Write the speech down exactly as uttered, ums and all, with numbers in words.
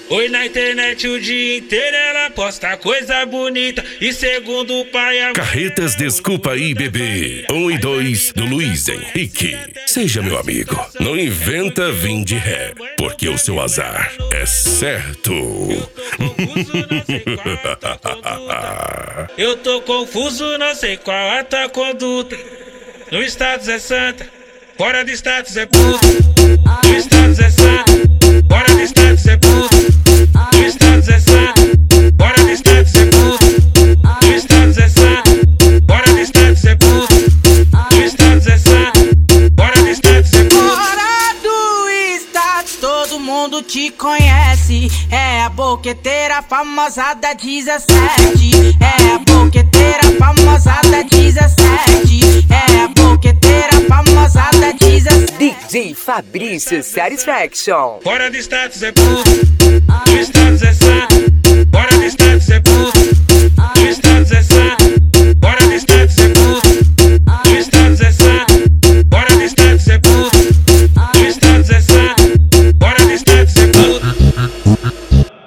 Oi, na internet o dia inteiro ela posta coisa bonita. E segundo o pai a... Carretas Desculpa Aí Bebê um e dois do Luiz Henrique. Seja meu amigo, não inventa vim de ré, porque o seu azar é certo. Eu tô confuso, não sei qual a tua conduta. No status é santa, fora de status é puto. No status é santa, fora de status é puto. No status é santa, fora de status é puto. No status é santa, fora de status é puto. No status é santa, fora de status é puto. Fora do status, todo mundo te conhece. É a boqueteira famosa da dezessete. É a boqueteira famosa da dezessete. É a boqueteira famosa da dezessete. D J Fabrício Satisfaction. Fora de status é puto. No status é santa, fora de status